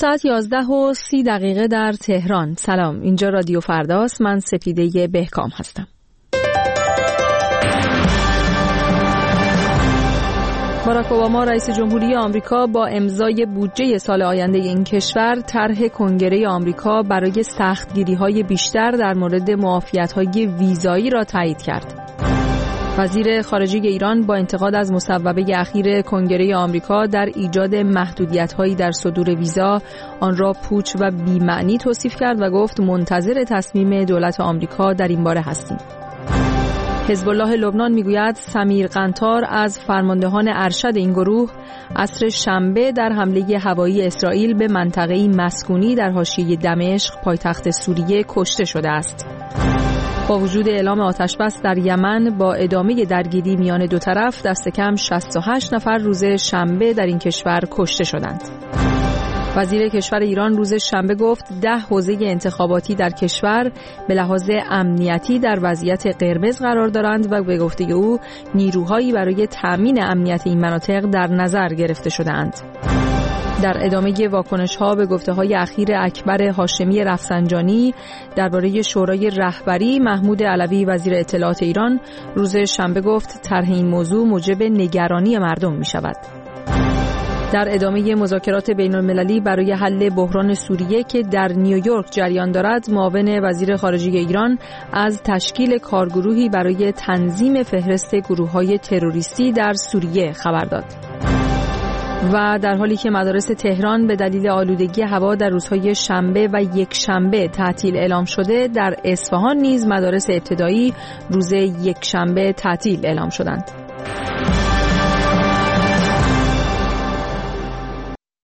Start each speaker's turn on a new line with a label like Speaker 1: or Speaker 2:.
Speaker 1: ساعت 11:30 در تهران. سلام، اینجا رادیو فرداست. من سپیده بهکام هستم. باراک اوباما رئیس جمهوری آمریکا با امضای بودجه سال آینده این کشور طرح کنگره آمریکا برای سختگیری‌های بیشتر در مورد معافیت‌های ویزایی را تایید کرد. وزیر خارجه ایران با انتقاد از مصوبه اخیر کنگره آمریکا در ایجاد محدودیت‌هایی در صدور ویزا، آن را پوچ و بی‌معنی توصیف کرد و گفت منتظر تصمیم دولت آمریکا در این باره هستیم. حزب الله لبنان میگوید سمیر قنطار از فرماندهان ارشد این گروه عصر شنبه در حمله هوایی اسرائیل به منطقه‌ای مسکونی در حاشیه دمشق پایتخت سوریه کشته شده است. با وجود اعلام آتشبس در یمن با ادامه درگیری میان دو طرف، دست کم 68 نفر روز شنبه در این کشور کشته شدند. وزیر کشور ایران روز شنبه گفت 10 حوزه انتخاباتی در کشور به لحاظ امنیتی در وضعیت قرمز قرار دارند و به گفته او نیروهایی برای تأمین امنیت این مناطق در نظر گرفته شده‌اند. در ادامه واکنش‌ها به گفته‌های اخیر اکبر هاشمی رفسنجانی درباره شورای رهبری، محمود علوی وزیر اطلاعات ایران روز شنبه گفت طرح این موضوع موجب نگرانی مردم می‌شود. در ادامه مذاکرات بین‌المللی برای حل بحران سوریه که در نیویورک جریان دارد، معاون وزیر خارجه ایران از تشکیل کارگروهی برای تنظیم فهرست گروه‌های تروریستی در سوریه خبر داد. و در حالی که مدارس تهران به دلیل آلودگی هوا در روزهای شنبه و یکشنبه تعطیل اعلام شده، در اصفهان نیز مدارس ابتدایی روز یکشنبه تعطیل اعلام شدند.